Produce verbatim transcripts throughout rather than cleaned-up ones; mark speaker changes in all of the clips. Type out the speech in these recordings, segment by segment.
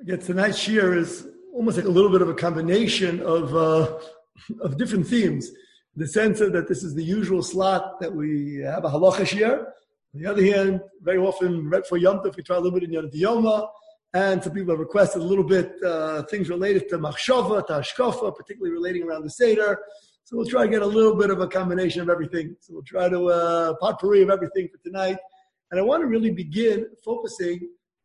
Speaker 1: Yes, tonight's shir is almost like a little bit of a combination of uh, of different themes. In the sense that this is the usual slot that we have a halacha shir. On the other hand, very often, right for Yom Tov, we try a little bit in Yom Yoma, and some people have requested a little bit uh, things related to machshava, to hashkafa, particularly relating around the Seder. So we'll try to get a little bit of a combination of everything. So we'll try to uh, potpourri of everything for tonight. And I want to really begin focusing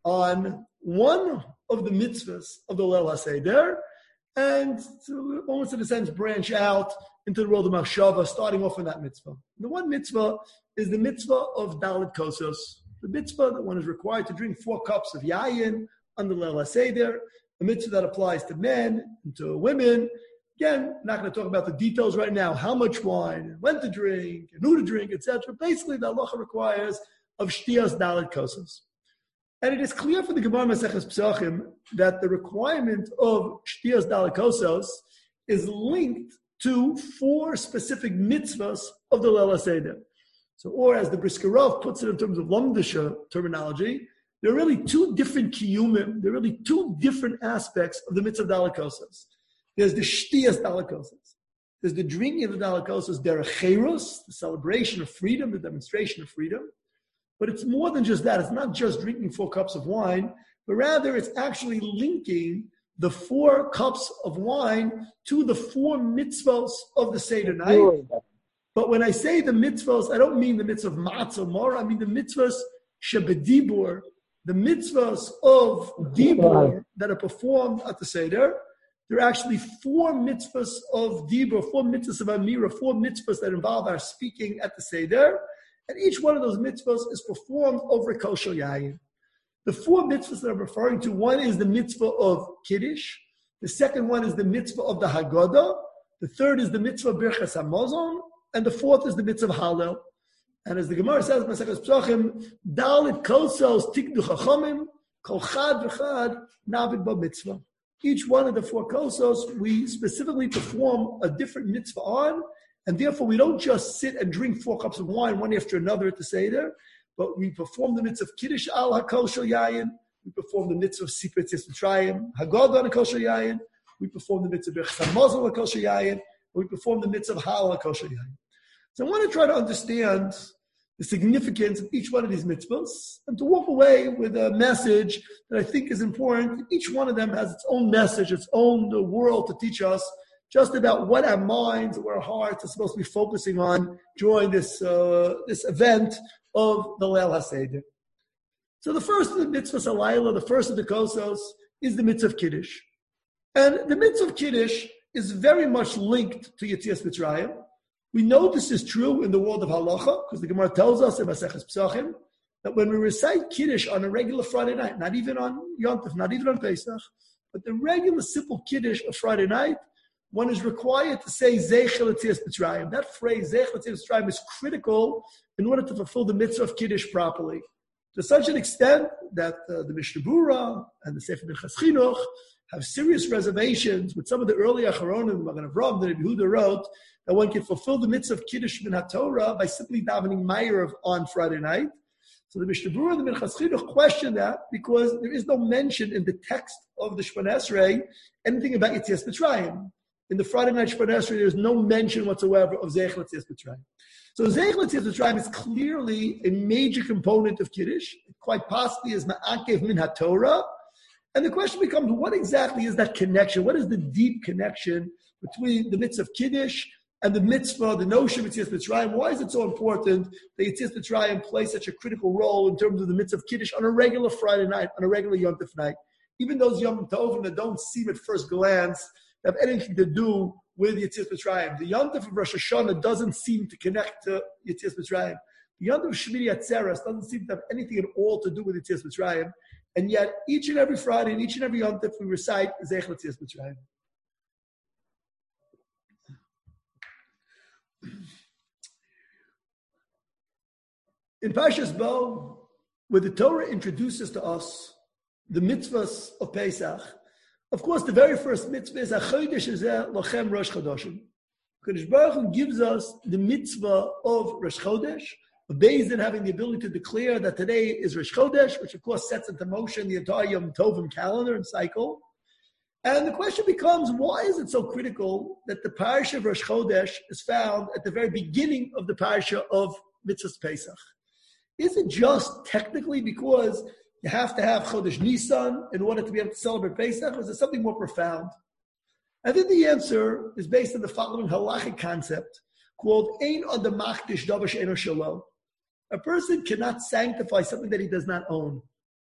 Speaker 1: on one of the mitzvahs of the Leil HaSeder, and to almost in a sense branch out into the world of machshava, starting off in that mitzvah. The one mitzvah is the mitzvah of Dalit Kosos, the mitzvah that one is required to drink four cups of yayin on the Leil HaSeder, a mitzvah that applies to men and to women. Again, not going to talk about the details right now, how much wine, and when to drink, and who to drink, et cetera. Basically, the halacha requires of shtiyas Dalit Kosos. And it is clear for the Gemara Maseches Pesachim that the requirement of shtiyas Dalit Kosos is linked to four specific mitzvahs of the Leil HaSeder. So, or as the Brisker Rav puts it in terms of Lomdisha terminology, there are really two different kiyumim, there are really two different aspects of the mitzvah of Dalit Kosos. There's the shtiyas Dalit Kosos. There's the drinking of the Dalit Kosos, derech cherus, the celebration of freedom, the demonstration of freedom. But it's more than just that. It's not just drinking four cups of wine, but rather it's actually linking the four cups of wine to the four mitzvahs of the Seder night. But when I say the mitzvahs, I don't mean the mitzvah of matzah more. I mean the mitzvahs shebedibur, the mitzvahs of dibur that are performed at the Seder. There are actually four mitzvahs of dibur, four mitzvahs of amira, four mitzvahs that involve our speaking at the Seder. And each one of those mitzvahs is performed over a kosher yayin. The four mitzvahs that I'm referring to, one is the mitzvah of Kiddush. The second one is the mitzvah of the Haggadah. The third is the mitzvah of Birchas HaMazon. And the fourth is the mitzvah of Hallel. And as the Gemara says, Maseches Pesachim, Dalit Kosos Tikdu Chachamim, Kol Chad V'Chad Navid Ba Mitzvah. Each one of the four kosos, we specifically perform a different mitzvah on, and therefore we don't just sit and drink four cups of wine, one after another at the Seder, but we perform the mitzvah of Kiddush al HaKosher Yayin, we perform the mitzvah of Sipur Tzis Mitzrayim, Haggadah on HaKosher Yayin, we perform the mitzvah of Birchas HaMazon on HaKosher Yayin, and we perform the mitzvah of Hallel HaKosher Yayin. So I want to try to understand the significance of each one of these mitzvahs and to walk away with a message that I think is important. Each one of them has its own message, its own world to teach us just about what our minds or our hearts are supposed to be focusing on during this uh, this event of the Leil HaSeder. So the first of the mitzvahs halayla, the first of the kosos, is the mitzvah of Kiddush. And the mitzvah of Kiddush is very much linked to Yetzias Mitzrayim. We know this is true in the world of halacha, because the Gemara tells us in Maseches Pesachim that when we recite Kiddush on a regular Friday night, not even on Yom Tov, not even on Pesach, but the regular simple Kiddush of Friday night, one is required to say Zeichel Yetzias Mitzrayim. That phrase, Zeichel Yetzias Mitzrayim, is critical in order to fulfill the mitzvah of Kiddush properly. To such an extent that uh, the Mishnah Berurah and the Sefer Minchas Chinuch have serious reservations with some of the early Acharonim, the Magen Avraham, that Yehuda wrote, that one can fulfill the mitzvah of Kiddush min HaTorah by simply davening Ma'ariv on Friday night. So the Mishnah Berurah and the Minchas Chinuch question that because there is no mention in the text of the Shemona Esrei anything about Yetzias Mitzrayim. In the Friday night Shemona Esrei, there is no mention whatsoever of Zeichel Yetzias Mitzrayim. So Zeichel Yetzias Mitzrayim is clearly a major component of Kiddush. It quite possibly is Ma'akev min HaTorah. And the question becomes, what exactly is that connection? What is the deep connection between the mitzvah of Kiddush and the mitzvah, the notion of Yetzias Mitzrayim? Why is it so important that Yetzias Mitzrayim plays such a critical role in terms of the mitzvah of Kiddush on a regular Friday night, on a regular Yom Tov night? Even those Yom Tovim that don't seem at first glance to have anything to do with Yetzias Mitzrayim. The Yom Tov of Rosh Hashanah doesn't seem to connect to Yetzias Mitzrayim. The Yom Tov of Shmini Atzeres doesn't seem to have anything at all to do with Yetzias Mitzrayim. And yet, each and every Friday and each and every Yom Tov, we recite Zeichel Yetzias Mitzrayim. In Parshas Bo, where the Torah introduces to us the mitzvahs of Pesach, of course, the very first mitzvah is HaChodesh Hazeh Lochem Rosh Chodoshim. Kadosh Baruch Hu gives us the mitzvah of Rosh Chodesh, of Beis Din having the ability to declare that today is Rosh Chodesh, which of course sets into motion the entire Yom Tovim calendar and cycle. And the question becomes, why is it so critical that the Parsha of Rosh Chodesh is found at the very beginning of the Parsha of Mitzvah Pesach? Is it just technically because you have to have Chodesh Nisan in order to be able to celebrate Pesach, or is there something more profound? I think the answer is based on the following halachic concept called Ein Adam Machdish Davar She'eino Shelo. A person cannot sanctify something that he does not own.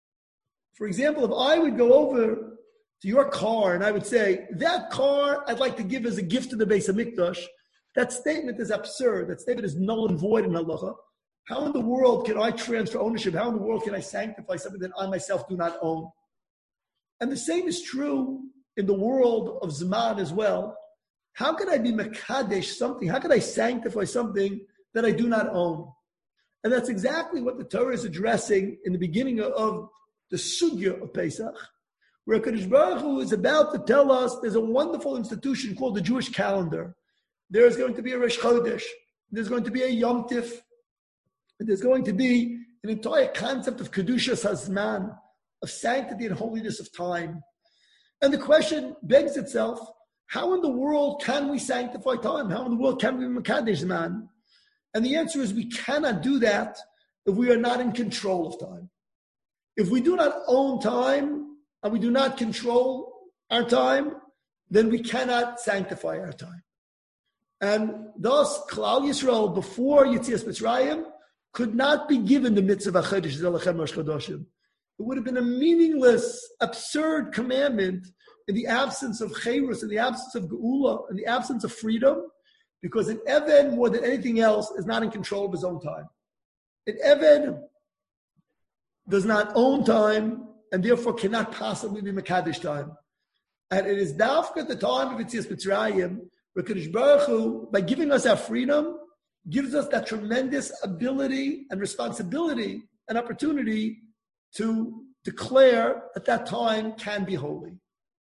Speaker 1: For example, if I would go over to your car and I would say, that car I'd like to give as a gift to the Beis HaMikdash, that statement is absurd. That statement is null and void in halacha. How in the world can I transfer ownership? How in the world can I sanctify something that I myself do not own? And the same is true in the world of Zman as well. How can I be Mekadesh something? How can I sanctify something that I do not own? And that's exactly what the Torah is addressing in the beginning of the Sugya of Pesach, where Kadosh Baruch Hu is about to tell us there's a wonderful institution called the Jewish calendar. There's going to be a Rosh Chodesh. There's going to be a Yom Tif. There's going to be an entire concept of Kedushas Hazman, of sanctity and holiness of time. And the question begs itself, how in the world can we sanctify time? How in the world can we be Mekadesh Zman? And the answer is we cannot do that if we are not in control of time. If we do not own time and we do not control our time, then we cannot sanctify our time. And thus, Klal Yisrael, before Yetzias Mitzrayim, could not be given the mitzvah Chodesh Zelechem Rosh Chodoshim. It would have been a meaningless, absurd commandment in the absence of Chayrus, in the absence of Geula, in the absence of freedom, because an Eved, more than anything else, is not in control of his own time. An Eved does not own time, and therefore cannot possibly be Mekadesh time. And it is dafka at the time of Yetzias Mitzrayim, where Kadosh Baruch Hu, by giving us our freedom, gives us that tremendous ability and responsibility and opportunity to declare that that time can be holy.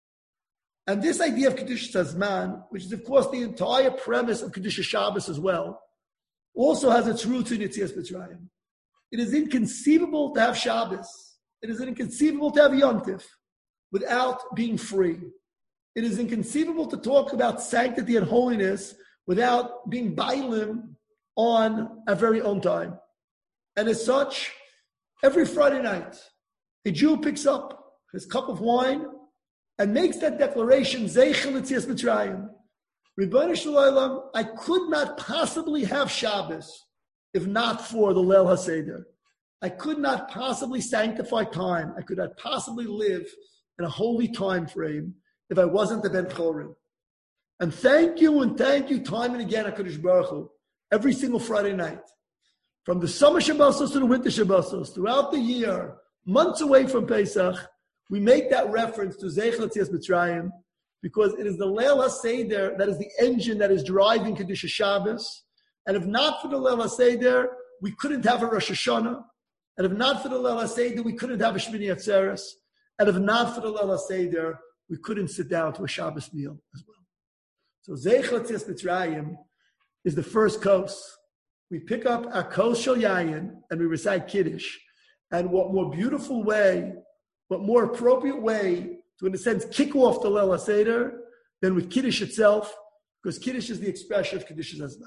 Speaker 1: And this idea of Kedushas Hazman, which is of course the entire premise of Kedushas Shabbos as well, also has its roots in Yetzias Mitzrayim. It is inconceivable to have Shabbos. It is inconceivable to have Yom Tif without being free. It is inconceivable to talk about sanctity and holiness without being bailim on our very own time. And as such, every Friday night, a Jew picks up his cup of wine and makes that declaration, Zeichel Yetzias Mitzrayim. Ribono Shel Olam, I could not possibly have Shabbos if not for the Leil HaSeder. I could not possibly sanctify time. I could not possibly live in a holy time frame if I wasn't the Ben Chorim. And thank you and thank you time and again, HaKadosh Baruch Hu, every single Friday night. From the summer Shabbosos to the winter Shabbosos, throughout the year, months away from Pesach, we make that reference to Zeichel Yetzias Mitzrayim because it is the Leil HaSeder that is the engine that is driving Kedushas Shabbos. And if not for the Leil HaSeder, we couldn't have a Rosh Hashanah. And if not for the Leil HaSeder, we couldn't have a Shmini Atzeres. And if not for the Leil HaSeder, we couldn't sit down to a Shabbos meal as well. So Zeichel Yetzias Mitzrayim is the first kos. We pick up our kos shel yayin and we recite Kiddush. And what more beautiful way, what more appropriate way to, in a sense, kick off the Leil HaSeder than with Kiddush itself, because Kiddush is the expression of Kedushas Hazman.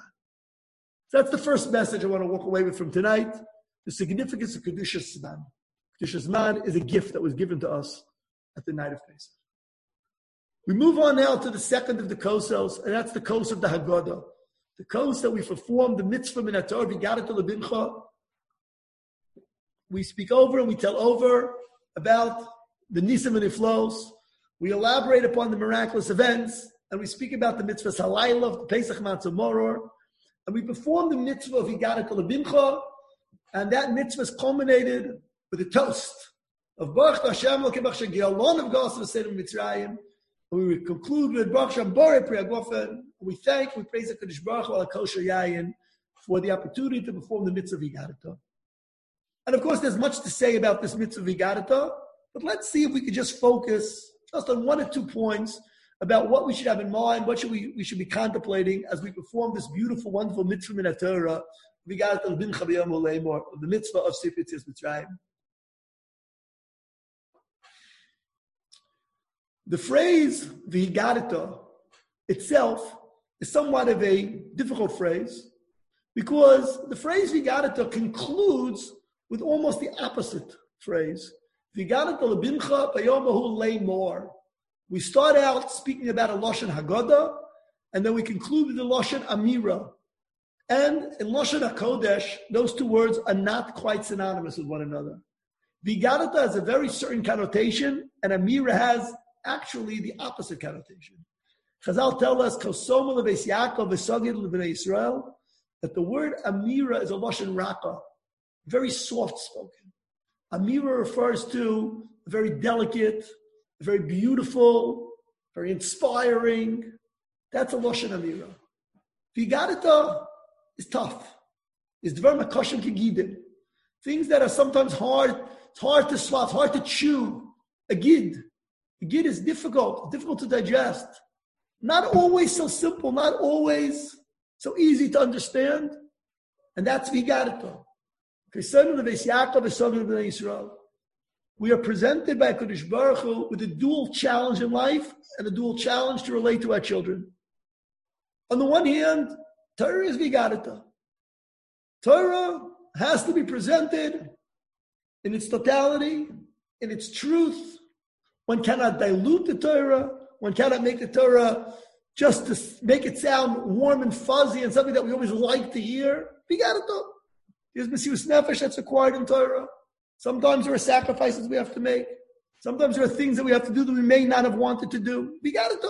Speaker 1: So that's the first message I want to walk away with from tonight, the significance of Kedushas Hazman. Kedushas Hazman is a gift that was given to us at the night of Pesach. We move on now to the second of the kosos, and that's the kos of the Haggadah. The kos that we perform, the mitzvah min haTorah v'yigadat lebincha. We speak over and we tell over about the nisim and iflos. We elaborate upon the miraculous events, and we speak about the mitzvah halayla, the Pesach Matzah Moror, and we perform the mitzvah of yigadat lebincha, and that mitzvah is culminated with a toast of Baruch Hashem Elokeinu Shegi'alon of Gas v'Seder Mitzrayim. And we conclude with Baruch Shem Borei Pri Hagofen. We thank, we praise the Kadosh Baruch Hu al Kosher Yayin for the opportunity to perform the mitzvah of Yigadata. And of course, there's much to say about this mitzvah of Yigadata, but let's see if we could just focus just on one or two points about what we should have in mind, what should we, we should be contemplating as we perform this beautiful, wonderful mitzvah min haTorah V'higadat l'bincha b'yom ha'leimor, the mitzvah of Sifrei Yetzias Mitzrayim. The phrase V'higadata itself is somewhat of a difficult phrase because the phrase V'higadata concludes with almost the opposite phrase. V'higadata l'bincha b'yom ha'leimor. We start out speaking about a Lashon Haggadah, and then we conclude with the Lashon Amira. And in Lashon HaKodesh, those two words are not quite synonymous with one another. V'higadata has a very certain connotation, and Amira has actually the opposite connotation. Chazal tell us, Kosoma lebeis Yaakov v'sagid lebnei Yisrael, that the word Amira is a Lashon Raka, very soft-spoken. Amira refers to a very delicate, very beautiful, very inspiring. That's a Lashon Amira. V'higadata is tough. It's dvar makashim kegidim. Things that are sometimes hard, it's hard to swallow, hard to chew. A gid. A gid is difficult, difficult to digest. Not always so simple, not always so easy to understand. And that's V'higadata. We are presented by Kadosh Baruch Hu with a dual challenge in life and a dual challenge to relate to our children. On the one hand, Torah is V'higadata. Torah has to be presented in its totality, in its truth. One cannot dilute the Torah. One cannot make the Torah just to make it sound warm and fuzzy and something that we always like to hear. V'higadata. There's Mesiras Nefesh that's required in Torah. Sometimes there are sacrifices we have to make. Sometimes there are things that we have to do that we may not have wanted to do. V'higadata.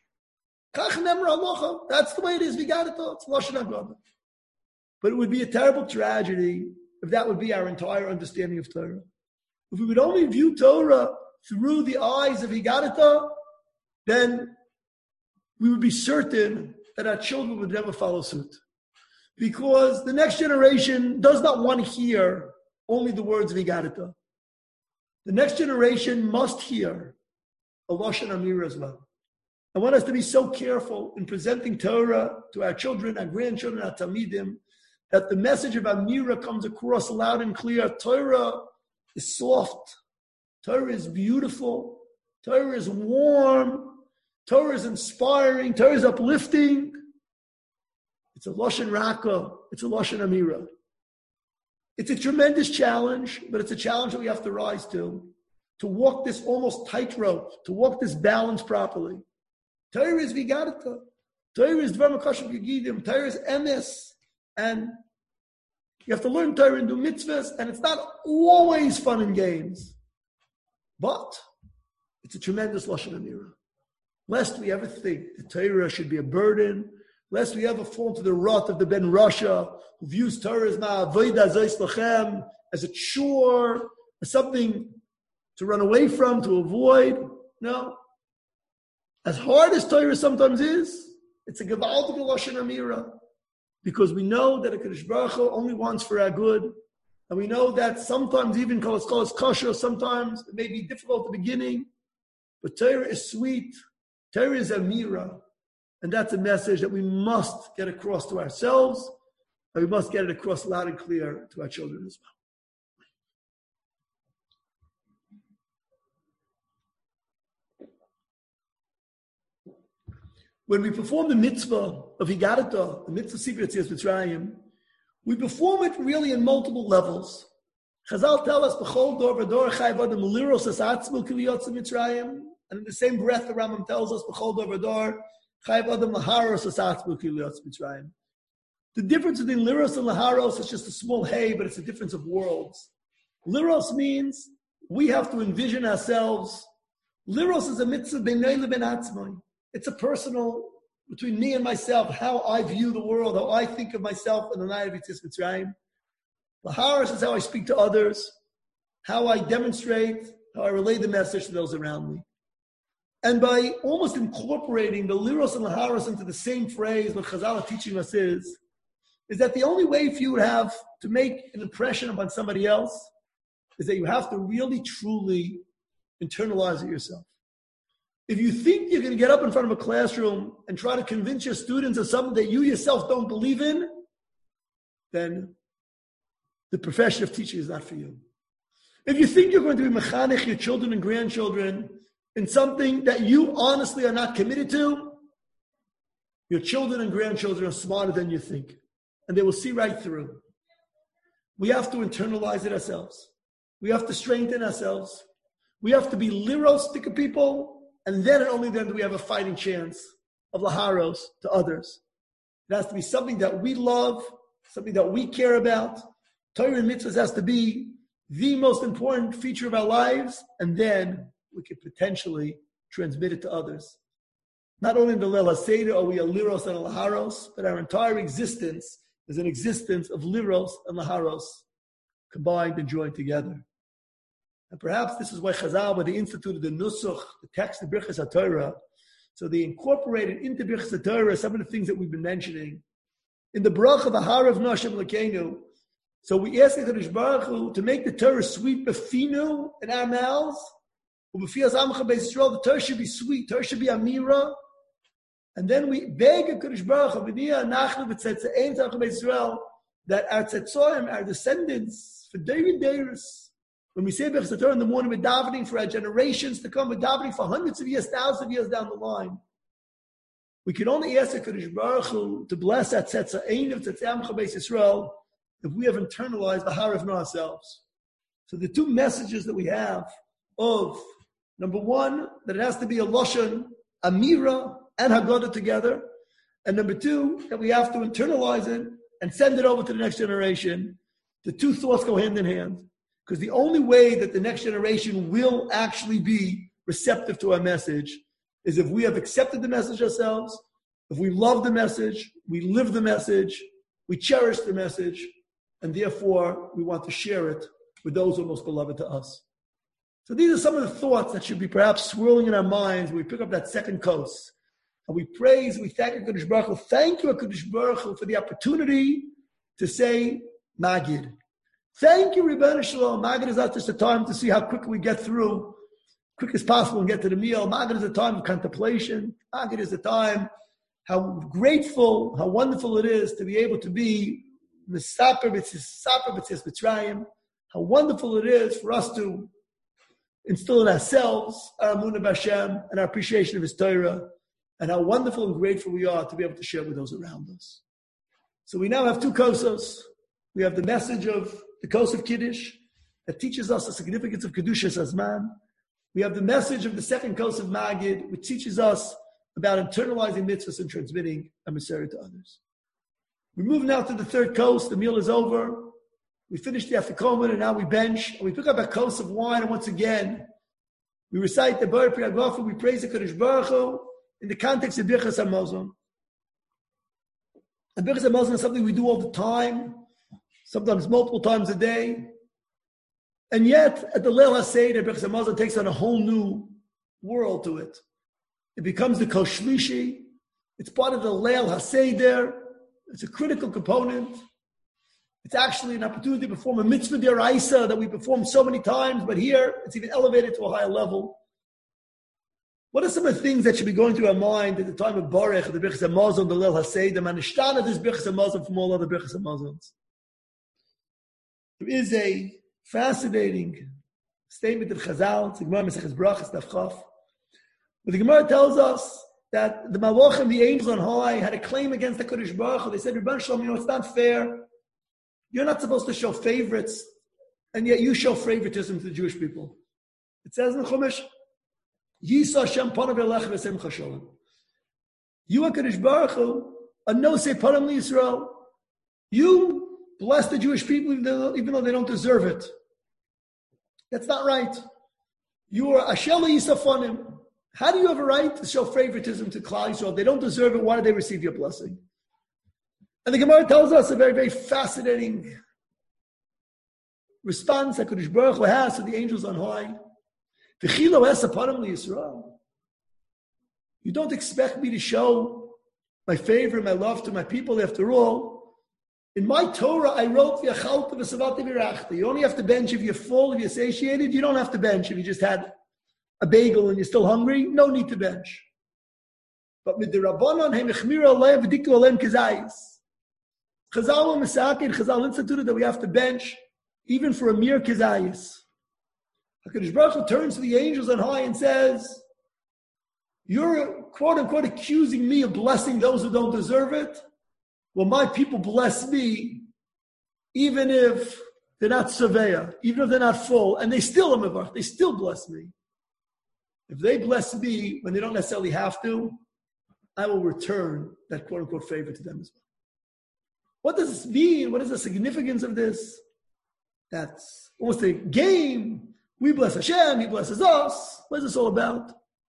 Speaker 1: That's the way it is. V'higadata. It's Lashon Haggadah. But it would be a terrible tragedy if that would be our entire understanding of Torah. If we would only view Torah through the eyes of V'higadata, then we would be certain that our children would never follow suit. Because the next generation does not want to hear only the words of V'higadata. The next generation must hear a Lashon Amira as well. I want us to be so careful in presenting Torah to our children, our grandchildren, our Talmidim, that the message of Amira comes across loud and clear. Torah is soft. Torah is beautiful. Torah is warm. Torah is inspiring. Torah is uplifting. It's a Lashon Raka. It's a Lashon Amira. It's a tremendous challenge, but it's a challenge that we have to rise to, to walk this almost tightrope, to walk this balance properly. Torah is V'higadata. Torah is Dvar Makashim Kegidim. Torah is emes. And you have to learn Torah and do mitzvahs, and it's not always fun and games. But it's a tremendous Lashon Amira. Lest we ever think the Torah should be a burden, lest we ever fall into the rut of the Ben Rasha, who views Torah as ma'avodah zos lachem, as a chore, as something to run away from, to avoid. No. As hard as Torah sometimes is, it's a gewaltige Lashon Amira. Because we know that a Kadosh Baruch Hu only wants for our good. And we know that sometimes even kol is kosher, sometimes it may be difficult at the beginning. But Torah is sweet. Torah is Amira. And that's a message that we must get across to ourselves. And we must get it across loud and clear to our children as well. When we perform the mitzvah of V'higadata, the mitzvah of Sifrei Yetzias Mitzrayim, we perform it really in multiple levels. Chazal tell us, B'chol dor v'dor chayv adam liros es atzmo kiliyotze Mitzrayim. And in the same breath, the Rambam tells us, B'chol dor v'dor chayv adam laharos es atzmo kiliyotze Mitzrayim. The difference between liros and laharos is just a small hay, but it's a difference of worlds. Liros means we have to envision ourselves. Liros is a mitzvah b'nei leben atzmai. It's a personal, between me and myself, how I view the world, how I think of myself in the night of Yetzias Mitzrayim. Laharos is how I speak to others, how I demonstrate, how I relay the message to those around me. And by almost incorporating the liros and laharos into the same phrase, what Chazal are teaching us is, is that the only way for you to have to make an impression upon somebody else is that you have to really, truly internalize it yourself. If you think you're going to get up in front of a classroom and try to convince your students of something that you yourself don't believe in, then the profession of teaching is not for you. If you think you're going to be mechanech your children and grandchildren in something that you honestly are not committed to, your children and grandchildren are smarter than you think, and they will see right through. We have to internalize it ourselves. We have to strengthen ourselves. We have to be lirostic people, and then and only then do we have a fighting chance of laharos to others. It has to be something that we love, something that we care about. Torah and mitzvahs has to be the most important feature of our lives, and then we could potentially transmit it to others. Not only in the Leil HaSeder are we a liros and a laharos, but our entire existence is an existence of liros and laharos combined and joined together. And perhaps this is why Chazal, when they instituted the Nusach, the text of Birchas HaTorah, so they incorporated into Birchas HaTorah some of the things that we've been mentioning. In the Bracha of Aharav Noshem Lekenu, so we ask HaKadosh Baruch Hu to make the Torah sweet befinu in our mouths. The Torah should be sweet. Torah should be amira. And then we beg HaKadosh Baruch Hu that our tzetzorim, our descendants, for David Deiris, when we say Birchas Torah in the morning, we're davening for our generations to come. We're davening for hundreds of years, thousands of years down the line. We can only ask HaKadosh Baruch Hu to bless our tzetzorim of Tzetzorim Beis Yisrael if we have internalized the Harav in ourselves. So the two messages that we have of, number one, that it has to be a Lashon, Amira, and Haggadah together. And number two, that we have to internalize it and send it over to the next generation. The two thoughts go hand in hand. Because the only way that the next generation will actually be receptive to our message is if we have accepted the message ourselves, if we love the message, we live the message, we cherish the message, and therefore we want to share it with those who are most beloved to us. So these are some of the thoughts that should be perhaps swirling in our minds when we pick up that second coast. And we praise, we thank HaKadosh Baruch Hu. Thank you, HaKadosh Baruch Hu, for the opportunity to say Magid. Thank you, Rebbeinu Shalom. Magid is not just a time to see how quick we get through, quick as possible and get to the meal. Magid is a time of contemplation. Magid is a time how grateful, how wonderful it is to be able to be Misaper B'tzis Mitzrayim. How wonderful it is for us to instill in ourselves our Amunah B'Hashem and our appreciation of His Torah, and how wonderful and grateful we are to be able to share with those around us. So we now have two kosos. We have the message of the Kos of Kiddush that teaches us the significance of Kedushas Hazman. We have the message of the second Kos of Magid, which teaches us about internalizing mitzvahs and transmitting a Maseret to others. We move now to the third Kos. The meal is over. We finished the Afikoman, and now we bench. And we pick up a Kos of wine, and once again, we recite the Bar Pri Hagafa. We praise the Kadosh Baruch Hu in the context of Birchas Hamazon. And Birchas Hamazon is something we do all the time, sometimes multiple times a day. And yet, at the Leil HaSeder, Birchas Hamazon takes on a whole new world to it. It becomes the Kos Shlishi. It's part of the Leil HaSeder. It's a critical component. It's actually an opportunity to perform a mitzvah d'oraisa that we perform so many times, but here it's even elevated to a higher level. What are some of the things that should be going through our mind at the time of Baruch, the Birchas Hamazon, the Leil HaSeder, Manishtana, this Birchas Hamazon from all other Birchas Hamazons? There is a fascinating statement of Chazal, it's the Gemara Maseches Brachos, Daf Chaf, where the Gemara tells us that the Malachim, the angels on high, had a claim against the Kadosh Baruch Hu. They said, Rebbeinu Shalom, you know, it's not fair. You're not supposed to show favorites, and yet you show favoritism to the Jewish people. It says in the Chumash, Yisa Hashem panav elech v'semcha shalom. You, HaKadosh Baruch Hu, are no say panam Yisrael. You bless the Jewish people even though, even though they don't deserve it. That's not right. You are Ashel Yisafanim. How do you have a right to show favoritism to Klal Yisrael? They don't deserve it. Why did they receive your blessing? And the Gemara tells us a very, very fascinating response that HaKadosh Baruch Hu has to the angels on high. V'chilo es aparim liYisrael. You don't expect me to show my favor, my love to my people. After all, in my Torah, I wrote v'yachalta v'savata v'rachta. You only have to bench if you're full, if you're satiated. You don't have to bench if you just had a bagel and you're still hungry. No need to bench. But with the Rabbanon, hey mechmira aleim v'diktu aleim kazayis. Chazal Misaki and Chazal instituted that we have to bench even for a mere kizayis. HaKadosh Baruch Hu turns to the angels on high and says, you're quote unquote accusing me of blessing those who don't deserve it. Well, my people bless me even if they're not Saveya, even if they're not full, and they still are Mevarch, they still bless me. If they bless me when they don't necessarily have to, I will return that quote unquote favor to them as well. What does this mean? What is the significance of this? That's almost a game. We bless Hashem, He blesses us. What is this all about?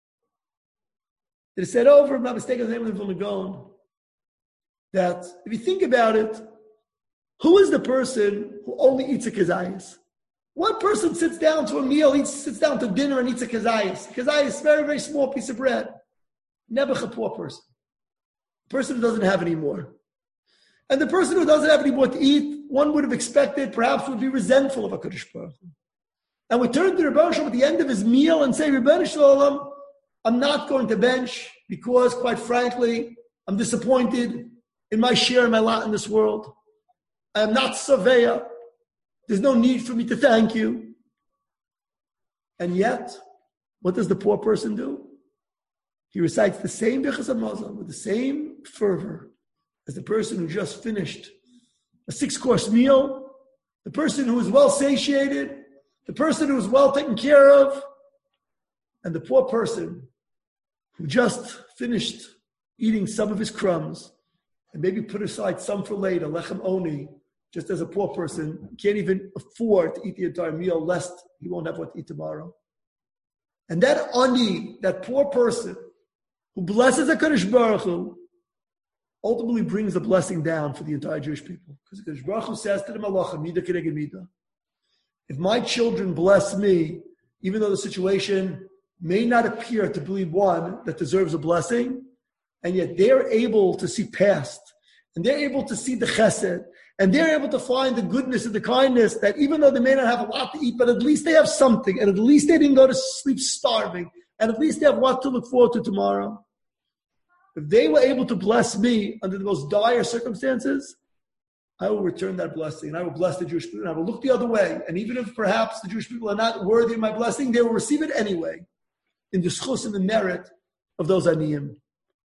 Speaker 1: It is said over, if I'm not mistaken, the name of the Vilna Gaon, that if you think about it, who is the person who only eats a kazayas? What person sits down to a meal, eats, sits down to dinner and eats a kazayas? Kazayas is a very, very small piece of bread. Never a poor person. The person who doesn't have any more. And the person who doesn't have any more to eat, one would have expected, perhaps would be resentful of HaKadosh Baruch Hu. And we turn to the Rebbe Shalom at the end of his meal and say, Rebbe Shalom, I'm not going to bench because, quite frankly, I'm disappointed in my share and my lot in this world. I am not Saveya. There's no need for me to thank you. And yet, what does the poor person do? He recites the same Birchas Hamazon with the same fervor as the person who just finished a six-course meal, the person who is well satiated, the person who is well taken care of, and the poor person who just finished eating some of his crumbs and maybe put aside some for later, lechem oni, just as a poor person can't even afford to eat the entire meal lest he won't have what to eat tomorrow. And that ani, that poor person who blesses HaKadosh Baruch Hu, ultimately brings the blessing down for the entire Jewish people. Because HaKadosh Baruch Hu says to the Malacha, Mida Keneged Mida, if my children bless me, even though the situation may not appear to be one that deserves a blessing, and yet they're able to see past, and they're able to see the chesed, and they're able to find the goodness and the kindness that even though they may not have a lot to eat, but at least they have something, and at least they didn't go to sleep starving, and at least they have what to look forward to tomorrow. If they were able to bless me under the most dire circumstances, I will return that blessing, and I will bless the Jewish people, and I will look the other way. And even if perhaps the Jewish people are not worthy of my blessing, they will receive it anyway, in the schus and the merit of those aniyim.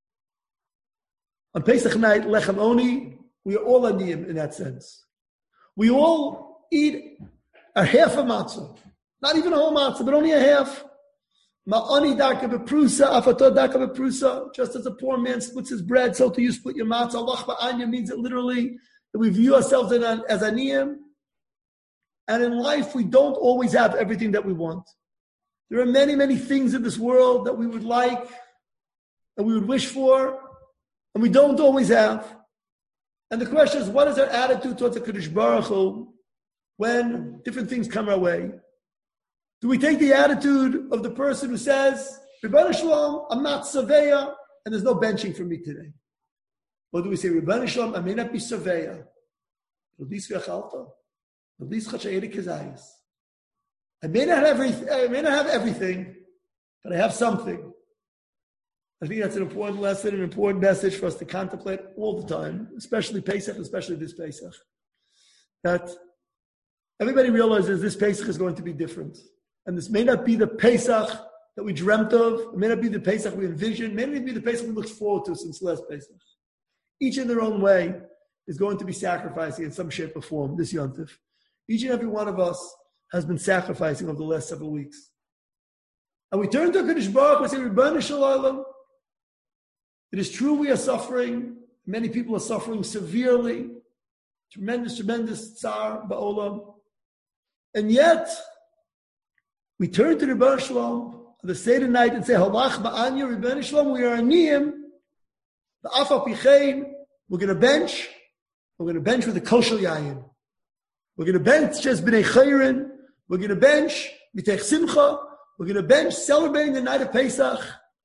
Speaker 1: On Pesach night, lechem oni, we are all aniyim in that sense. We all eat a half a matzah, not even a whole matzah, but only a half. Ma'ani daka beprusa, afato daka beprusa. Just as a poor man splits his bread, so to you split your matzah. Allah ba'anya means it literally that we view ourselves as aniyim. And in life, we don't always have everything that we want. There are many, many things in this world that we would like and we would wish for, and we don't always have. And the question is, what is our attitude towards the HaKadosh Baruch Hu when different things come our way? Do we take the attitude of the person who says, Rebbeinu Shalom, I'm not Saveya, and there's no benching for me today? Or do we say, Rebbeinu Shalom, I may not be Saveya, but at least v'achalta, at least chachayedi kezayis. I may not have everything, I may not have everything, but I have something. I think that's an important lesson, an important message for us to contemplate all the time, especially Pesach, especially this Pesach. That everybody realizes this Pesach is going to be different. And this may not be the Pesach that we dreamt of. It may not be the Pesach we envisioned. It may not be the Pesach we looked forward to since last Pesach. Each in their own way is going to be sacrificing in some shape or form this Yom Tov. Each and every one of us has been sacrificing over the last several weeks. And we turn to HaKadosh Baruch Hu and say, Rebbeinu Shalom, it is true we are suffering. Many people are suffering severely. Tremendous, tremendous tsar ba'olam. And yet, we turn to the Rebbeinu Shalom on the Seder night and say, Halach ba'anya, Rebbeinu Shalom, we are aniyim. Ba'afal pichein, we're going to bench. We're going to bench with a kosher yayin. We're going to bench just b'nei chayrin. We're going to bench mitech simcha. We're going to bench celebrating the night of Pesach.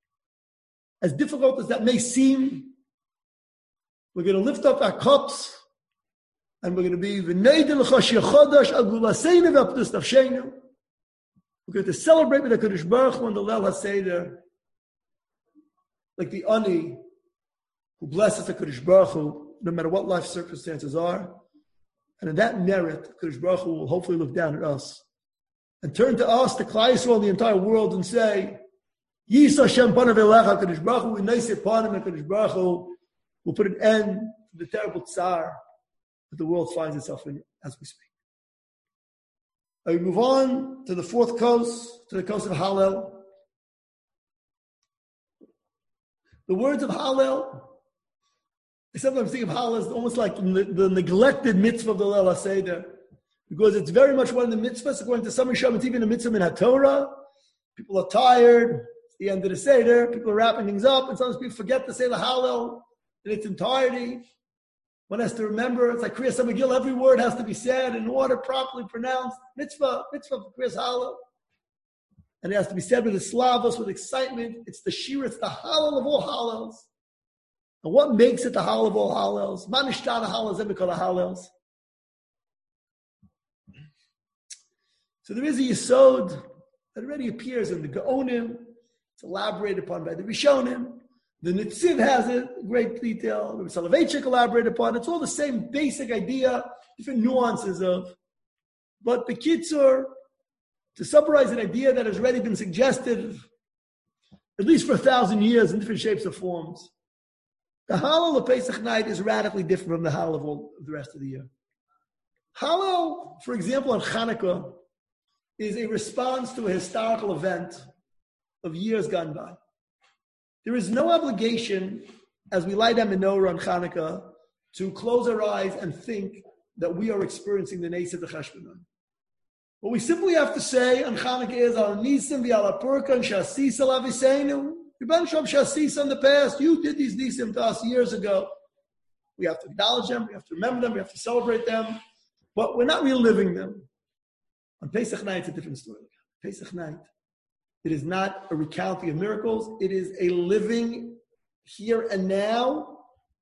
Speaker 1: As difficult as that may seem, we're going to lift up our cups and we're going to be v'neidel l'chashir chodesh agulaseinu v'aptus nafsheinu. We're going to celebrate with the HaKadosh Baruch Hu and the Leil HaSeder, like the ani who blesses the HaKadosh Baruch Hu no matter what life circumstances are. And in that merit, Kadosh Baruch Hu will hopefully look down at us and turn to us, to Klal Yisrael, the entire world, and say, Yis Hashem panav elecha, Kadosh Baruch Hu, nice upon him, and Kadosh Baruch Hu will put an end to the terrible tsar that the world finds itself in as we speak. I move on to the fourth coast, to the coast of Hallel. The words of Hallel, I sometimes think of Hallel as almost like the, the neglected mitzvah of the Leil HaSeder, because it's very much one of the mitzvahs, according to some Rishonim, it's even a mitzvah in HaTorah. People are tired, it's the end of the Seder, people are wrapping things up, and sometimes people forget to say the Hallel in its entirety. One has to remember, it's like Kriyas HaMegillah, every word has to be said in order, properly pronounced. Mitzvah, mitzvah for Kriyas Hallel. And it has to be said with a slavos, with excitement. It's the shir, it's the Hallel of all Hallels. And what makes it the Hallel of all Hallels? Manishtana Hallels, and we call it Hallels. So there is a Yesod that already appears in the Gaonim. It's elaborated upon by the Rishonim. The Nitziv has it, great detail. The Soloveitchik elaborated upon it. It's all the same basic idea, different nuances of. But B'kitzur, to summarize an idea that has already been suggested, at least for a thousand years in different shapes or forms. The Hallel of Pesach night is radically different from the Hallel of all of the rest of the year. Hallel, for example, on Hanukkah, is a response to a historical event of years gone by. There is no obligation, as we light our menorah on Hanukkah, to close our eyes and think that we are experiencing the Nes of the Cheshbonon. What we simply have to say on Hanukkah is, Al Nisim v'al Apurkan Shasis al Aviseinu. Rebbeinu Shalom Shasis in the past. You did these Nisim to us years ago. We have to acknowledge them, we have to remember them, we have to celebrate them, but we're not reliving them. On Pesach night, it's a different story. Pesach night, it is not a recounting of miracles. It is a living here and now.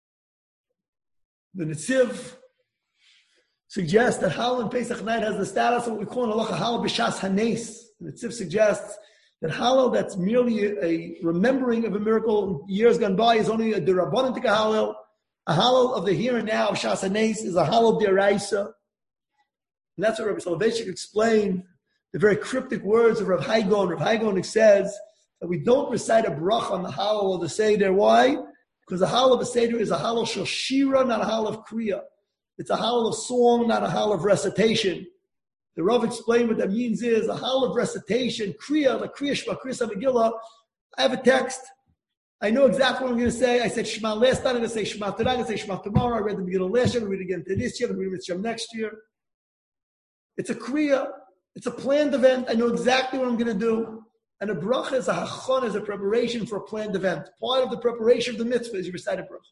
Speaker 1: The Nitziv suggests that Hallel and Pesach night has the status of what we call in Halacha Hallel b'shas hanes. The Nitziv suggests that Hallel that's merely a, a remembering of a miracle years gone by is only a derabbanan tika Hallel. A Hallel of the here and now of shas hanes is a Hallel d'oraisa. And that's what Rabbi Soloveitchik explained. The very cryptic words of Rav Haigon. Rav Haigon says that we don't recite a bracha on the Hallel of the Seder. Why? Because the Hallel of the Seder is a Hallel shel shira, not a Hallel of kriya. It's a Hallel of song, not a Hallel of recitation. The Rav explained what that means is a Hallel of recitation, kriya, like kriya shema, kriya Megillah. I have a text. I know exactly what I'm going to say. I said Shema last night. I'm going to say Shema today. I'm going to say Shema tomorrow. I read the Megillah last year. I'm going to read it again this year. I'm going to read it next year. It's a kriya. It's a planned event. I know exactly what I'm going to do. And a bracha is a hachon, is a preparation for a planned event. Part of the preparation of the mitzvah is you recite a bracha.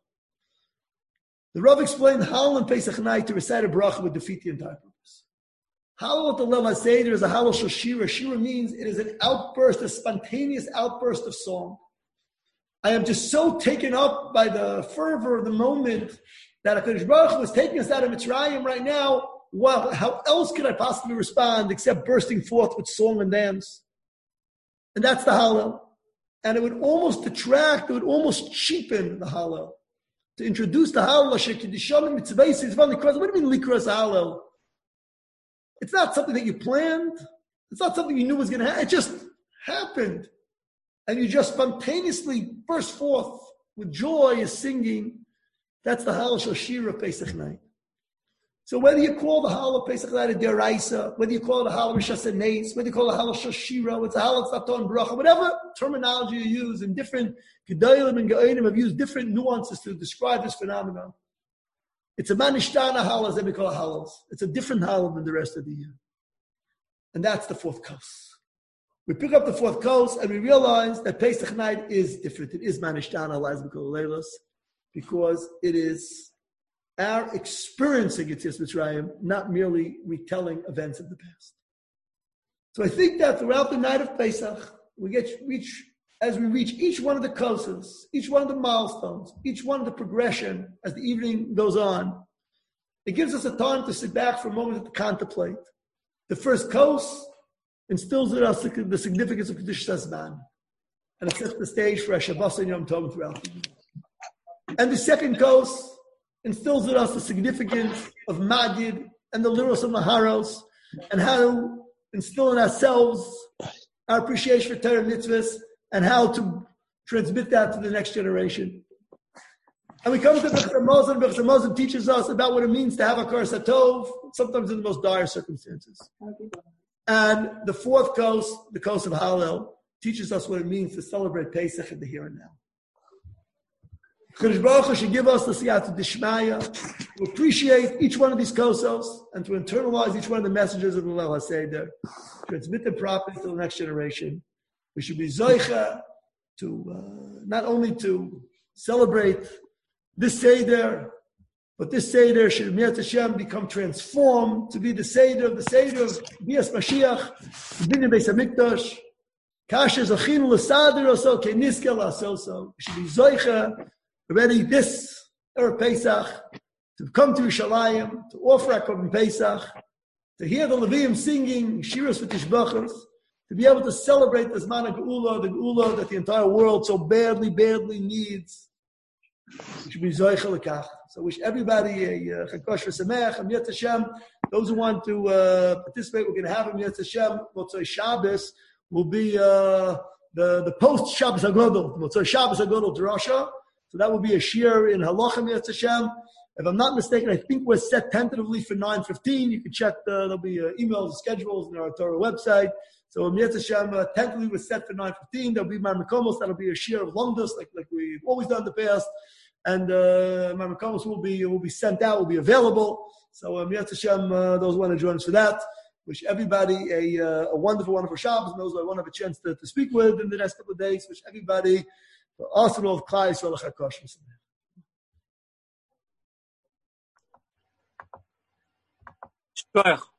Speaker 1: The Rav explained Hallel and Pesach night to recite a bracha would defeat the entire purpose. Hallel at the Leil HaSeder is a Hallel shel shira. Shira means it is an outburst, a spontaneous outburst of song. I am just so taken up by the fervor of the moment that HaKadosh Baruch Hu was taking us out of Mitzrayim right now. Well, how else could I possibly respond except bursting forth with song and dance? And that's the Hallel. And it would almost detract, it would almost cheapen the Hallel. To introduce the Hallel, what do you mean likras Hallel? It's not something that you planned. It's not something you knew was going to happen. It just happened. And you just spontaneously burst forth with joy singing. That's the Hallel shel shira Pesach night. So whether you call the Hallel Pesach night a deraisa, whether you call it a Hallel b'shas hanes, whether you call it a Hallel shel shira, it's a Hallel tzatan bracha, whatever terminology you use, and different gedolim and geonim have used different nuances to describe this phenomenon. It's a manishtana Hallel, as we call it Hallels. It's a different Hallel than the rest of the year. And that's the fourth coast. We pick up the fourth coast and we realize that Pesach night is different. It is manishtana, as we call it Leilos, because it is our experiencing Yetzias Mitzrayim, not merely retelling events of the past. So I think that throughout the night of Pesach, we get reach as we reach each one of the kosos, each one of the milestones, each one of the progression as the evening goes on, it gives us a time to sit back for a moment to contemplate. The first kos instills in us the significance of Kedushas Hazman, and it sets the stage for a Shabbos and Yom Tov throughout the year. And the second kos instills in us the significance of Magid and the Liros of Maharos, and how to instill in ourselves our appreciation for Torah mitzvahs, and how to transmit that to the next generation. And we come to Bechor Hamazon. Bechor Hamazon teaches us about what it means to have a Hakaras Hatov, sometimes in the most dire circumstances. And the fourth coast, the coast of Hallel, teaches us what it means to celebrate Pesach in the here and now. Chodesh Baruch Hu should give us the siyata d'shmaya to appreciate each one of these kosos and to internalize each one of the messages of the Leil HaSeder, transmit them properly to the next generation. We should be zoicha to uh, not only to celebrate this Seder, but this Seder should Mirat Hashem become transformed to be the Seder of the Seder of Bias Mashiach, Binyan Beis HaMikdash, Kasher Zachinu L'Sader Oso, Keniskel Asoso. We should be zoicha already this Erev Pesach, to come to Yerushalayim, to offer our Korban Pesach, to hear the Leviim singing Shiras v'Tishbachos, to be able to celebrate the Zman of Geula, the Geula that the entire world so badly, badly needs. We should be Zoicha L'kach. So I wish everybody a Chakosh v'Sameach, and Mirat Hashem. Those who want to uh, participate, we're going to have a Mirat Hashem. Motzei Shabbos will be uh, the, the post Shabbos HaGodol, Motzei Shabbos HaGodol Drasha. So that will be a shir in Halacha Mirat Hashem. If I'm not mistaken, I think we're set tentatively for nine fifteen. You can check the, there'll be uh, emails and schedules on our Torah website. So Mirat Hashem, uh, tentatively we're set for nine fifteen. There'll be Mar Mekomos. That'll be a shir of Longdus, like, like we've always done in the past. And uh, Mar Mekomos will be, will be sent out, will be available. So uh, Mirat Hashem, uh, those who want to join us for that. Wish everybody a, uh, a wonderful, wonderful Shabbos. And those who I won't have a chance to, to speak with in the next couple of days. Wish everybody Arsenal of Klai Yisrael Chakosh.
Speaker 2: Shkoyach.